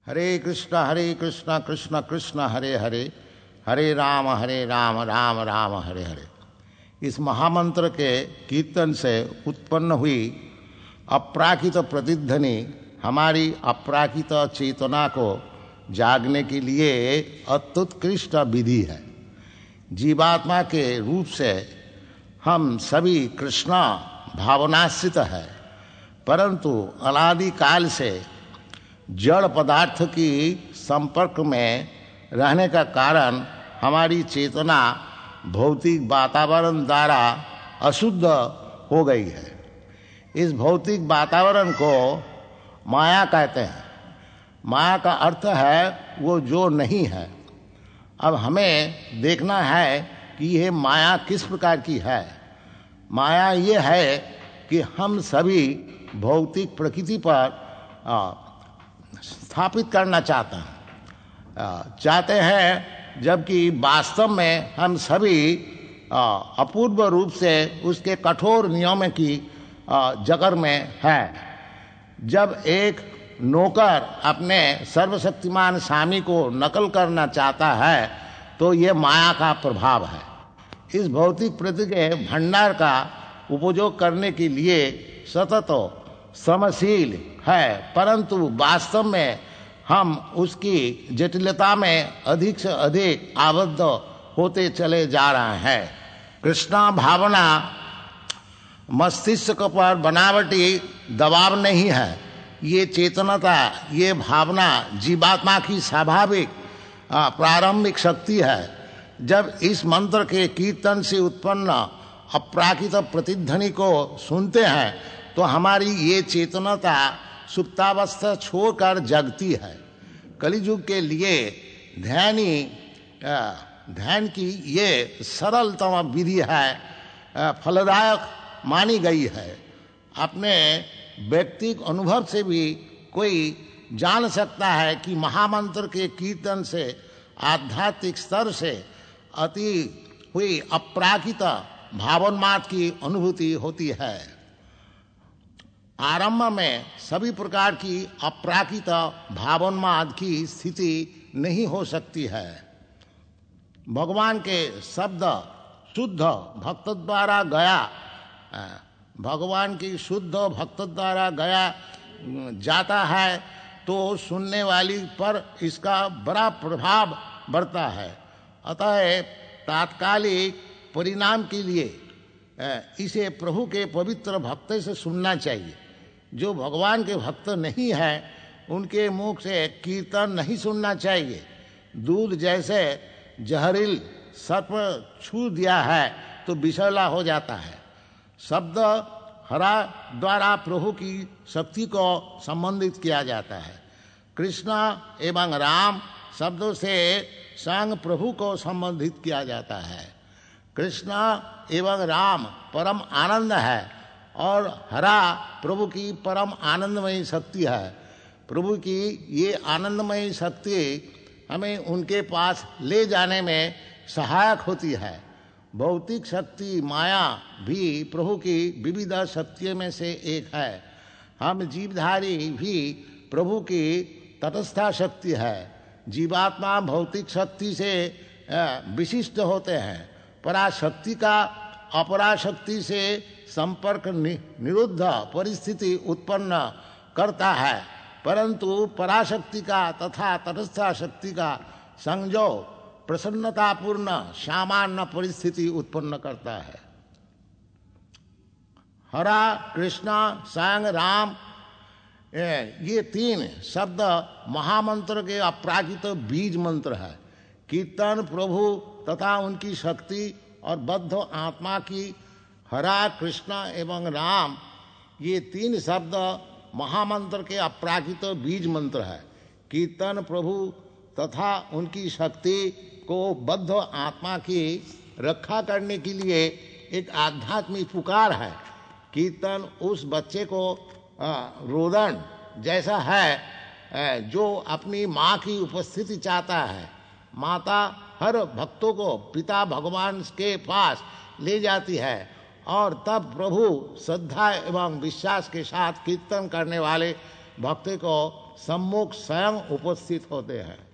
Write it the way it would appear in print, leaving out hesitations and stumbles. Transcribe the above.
हरे कृष्ण कृष्ण कृष्ण हरे हरे, हरे राम राम राम हरे हरे। इस महामंत्र के कीर्तन से उत्पन्न हुई अपराकित प्रतिध्वनि हमारी अपराकित चेतना को जागने के लिए अत्युत्कृष्ट विधि है। जीवात्मा के रूप से हम सभी कृष्ण भावनाश्रित है, परंतु अनादि काल से जड़ पदार्थ की संपर्क में रहने का कारण हमारी चेतना भौतिक वातावरण द्वारा अशुद्ध हो गई है। इस भौतिक वातावरण को माया कहते हैं। माया का अर्थ है वो जो नहीं है। अब हमें देखना है कि यह माया किस प्रकार की है। माया ये है कि हम सभी भौतिक प्रकृति पर स्थापित करना चाहते हैं, जबकि वास्तव में हम सभी अपूर्व रूप से उसके कठोर नियम की जकड़ में है। जब एक नौकर अपने सर्वशक्तिमान स्वामी को नकल करना चाहता है तो ये माया का प्रभाव है। इस भौतिक प्रकृति के भंडार का उपयोग करने के लिए सतत श्रमशील है, परंतु वास्तव में हम उसकी जटिलता में अधिक से अधिक आबद्ध होते चले जा रहे हैं। कृष्णा भावना मस्तिष्क पर बनावटी दबाव नहीं है। ये चेतनता, ये भावना जीवात्मा की स्वाभाविक प्रारंभिक शक्ति है। जब इस मंत्र के कीर्तन से उत्पन्न अपराकित प्रतिध्वनि को सुनते हैं तो हमारी ये चेतनता सुप्तावस्था छोड़कर जगती है। कलियुग के लिए ध्यान की ये सरलतम विधि है, फलदायक मानी गई है। अपने व्यक्तिगत अनुभव से भी कोई जान सकता है कि महामंत्र के कीर्तन से आध्यात्मिक स्तर से अति हुई अपराकित भावोन्माद की अनुभूति होती है। आरंभ में सभी प्रकार की अपराकित भावोन्माद की स्थिति नहीं हो सकती है। भगवान के शब्द शुद्ध भक्त द्वारा गया, भगवान की शुद्ध भक्त द्वारा गया जाता है तो सुनने वाली पर इसका बड़ा प्रभाव बढ़ता है। अतः तात्कालिक परिणाम के लिए इसे प्रभु के पवित्र भक्त से सुनना चाहिए। जो भगवान के भक्त नहीं है उनके मुख से कीर्तन नहीं सुनना चाहिए। दूध जैसे जहरील सर्प छू दिया है तो विषैला हो जाता है। शब्द हरा द्वारा प्रभु की शक्ति को संबंधित किया जाता है। कृष्ण एवं राम शब्दों से संग प्रभु को संबंधित किया जाता है। कृष्ण एवं राम परम आनंद है और हरा प्रभु की परम आनंदमयी शक्ति है। प्रभु की ये आनंदमयी शक्ति हमें उनके पास ले जाने में सहायक होती है। भौतिक शक्ति माया भी प्रभु की विविध शक्तियों में से एक है। हम जीवधारी भी प्रभु की तटस्था शक्ति है। जीवात्मा भौतिक शक्ति से विशिष्ट होते हैं। पराशक्ति का अपराशक्ति से संपर्क निरुद्ध परिस्थिति उत्पन्न करता है, परंतु पराशक्ति का तथा तटस्था शक्ति का संयोग प्रसन्नतापूर्ण सामान्य परिस्थिति उत्पन्न करता है। हरा कृष्ण संग राम ये तीन शब्द महामंत्र के अपराकित बीज मंत्र है। कीर्तन प्रभु तथा उनकी शक्ति और बद्ध आत्मा की हरा कृष्ण एवं राम ये तीन शब्द महामंत्र के अपराकित बीज मंत्र है। कीर्तन प्रभु तथा उनकी शक्ति को बद्ध आत्मा की रक्षा करने के लिए एक आध्यात्मिक पुकार है। कीर्तन उस बच्चे को रोदन जैसा है जो अपनी माँ की उपस्थिति चाहता है। माता हर भक्तों को पिता भगवान के पास ले जाती है और तब प्रभु श्रद्धा एवं विश्वास के साथ कीर्तन करने वाले भक्ति को सम्मुख स्वयं उपस्थित होते हैं।